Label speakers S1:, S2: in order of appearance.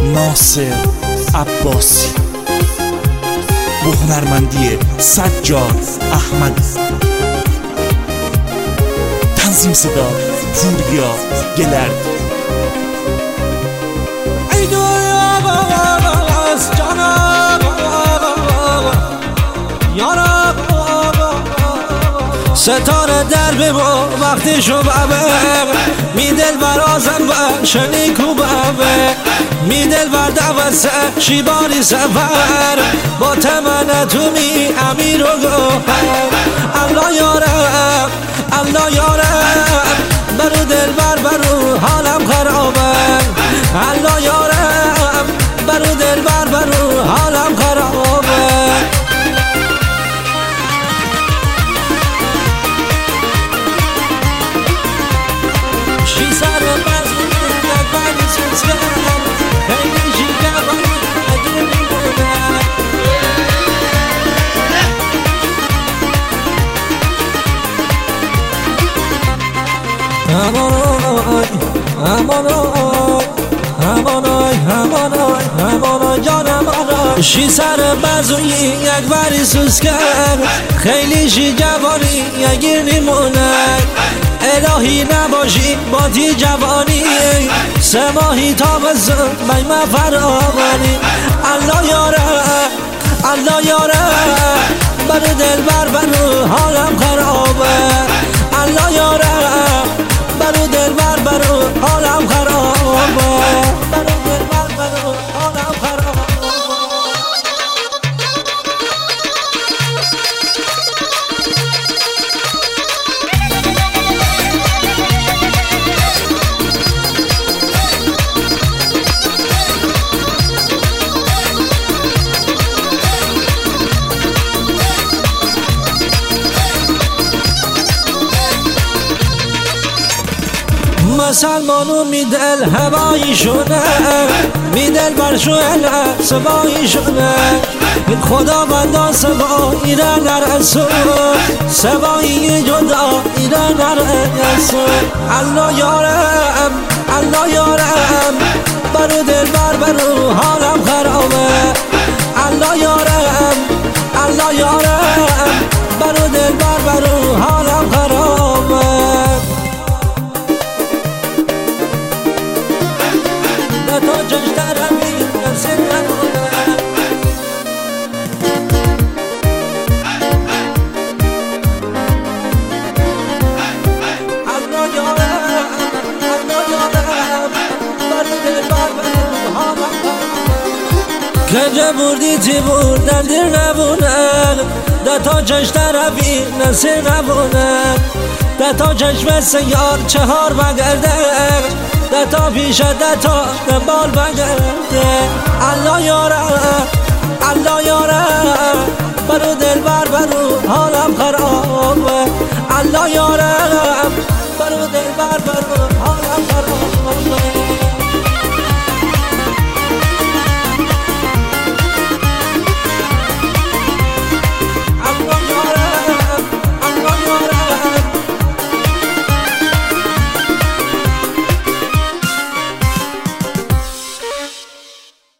S1: ناصر عباسی با هنرمندی سجاد احمدی. تنظیم صدا پوریا گلرد.
S2: ستاره در ببا وقتی شو بابه می دل برازم و شنی کو بابه می دل بر دوسته شیبانی سفر با تمنه تو می امیر و گوهر. الله یارم الله یارم برو دل برو حالم خرابه. الله یارم برو دل برو حالم خرابه. شی سر بزوی یک بری سوز کرد خیلی شی جوانی یکی میمونه. الهی نباشی با تی جوانی سه ماهی تا بزن بای ما فراوانی. الله یارم الله یارم برو دل برو حالم خرابه. الله یارم برو دل برو حالم خرابه. برو دل برو حالم خرابه. مسلمانو می دل هوایی شونه می دل برشونه سبایی شونه. خدا بندا سبایی را نرسون سبایی جدا ایرا نرسون. الله یارم الله یارم برو دل برو حالم خرابه. الله یارم الله یارم برو دل برو حالم خرابه. کنجه بردی تی بردن دیر نبونن ده تا چش طرفی نسیر نبونن. ده تا چشم سیار چهار بگرده ده تا پیشه ده تا دنبال بگرده. الله یارم الله یارم برو دل برو حالم خرابه. الله یارم برو دل برو